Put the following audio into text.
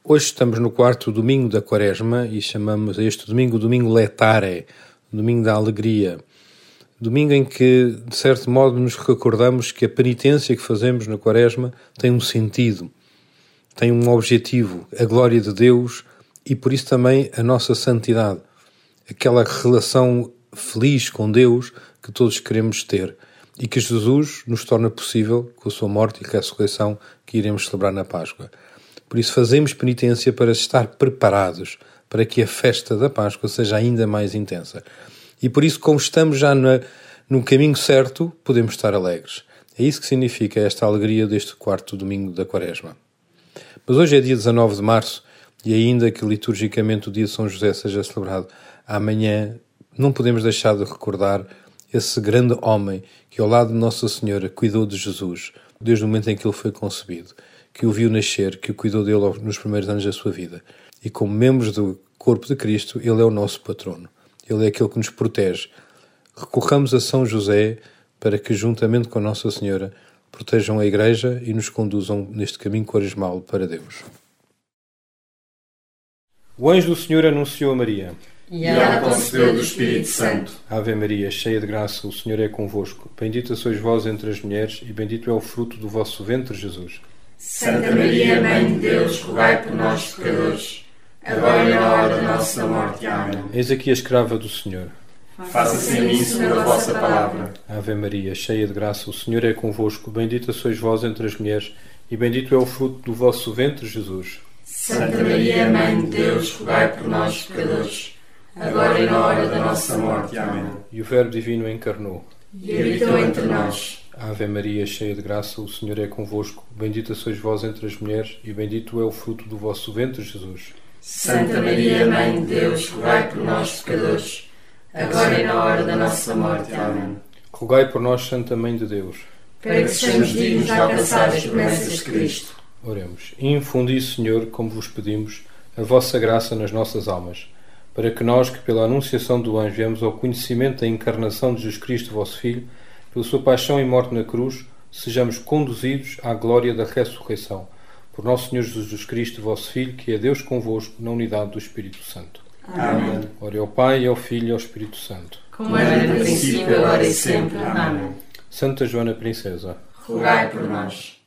Hoje estamos no quarto domingo da Quaresma e chamamos a este domingo o domingo Letare, o domingo da alegria. Domingo em que, de certo modo, nos recordamos que a penitência que fazemos na Quaresma tem um sentido, tem um objetivo, a glória de Deus e por isso também a nossa santidade, aquela relação feliz com Deus que todos queremos ter e que Jesus nos torna possível com a sua morte e ressurreição que iremos celebrar na Páscoa. Por isso fazemos penitência para estar preparados para que a festa da Páscoa seja ainda mais intensa. E por isso, como estamos já no caminho certo, podemos estar alegres. É isso que significa esta alegria deste quarto domingo da Quaresma. Mas hoje é dia 19 de março e ainda que liturgicamente o dia de São José seja celebrado amanhã, não podemos deixar de recordar esse grande homem que ao lado de Nossa Senhora cuidou de Jesus desde o momento em que ele foi concebido, que o viu nascer, que o cuidou dele nos primeiros anos da sua vida. E como membros do corpo de Cristo, ele é o nosso patrono. Ele é aquele que nos protege. Recorramos a São José para que, juntamente com Nossa Senhora, protejam a Igreja e nos conduzam neste caminho quaresmal para Deus. O anjo do Senhor anunciou a Maria. E ela concebeu do Espírito Santo. Ave Maria, cheia de graça, o Senhor é convosco. Bendita sois vós entre as mulheres e bendito é o fruto do vosso ventre, Jesus. Santa Maria, Mãe de Deus, rogai por nós, pecadores, agora e na hora da nossa morte. Amém. Eis aqui a escrava do Senhor. Faça-se em mim segundo a vossa palavra. Ave Maria, cheia de graça, o Senhor é convosco. Bendita sois vós entre as mulheres e bendito é o fruto do vosso ventre, Jesus. Santa Maria, Mãe de Deus, rogai por nós, pecadores, agora e na hora da nossa morte. Amém. E o Verbo Divino encarnou E habitou entre nós. Ave Maria, cheia de graça, o Senhor é convosco. Bendita sois vós entre as mulheres e bendito é o fruto do vosso ventre, Jesus. Santa Maria, Mãe de Deus, rogai por nós, pecadores, agora e na hora da nossa morte. Amém. Rogai por nós, Santa Mãe de Deus, para que sejamos dignos de alcançar as promessas de Cristo. Oremos. Infundi, Senhor, como vos pedimos, a vossa graça nas nossas almas, para que nós, que pela anunciação do anjo viemos ao conhecimento da encarnação de Jesus Cristo, vosso Filho, pela sua paixão e morte na cruz, sejamos conduzidos à glória da ressurreição. Por nosso Senhor Jesus Cristo, vosso Filho, que é Deus convosco, na unidade do Espírito Santo. Amém. Ore ao Pai, ao Filho e ao Espírito Santo. Como era no princípio, agora e sempre. Amém. Santa Joana Princesa, rogai por nós.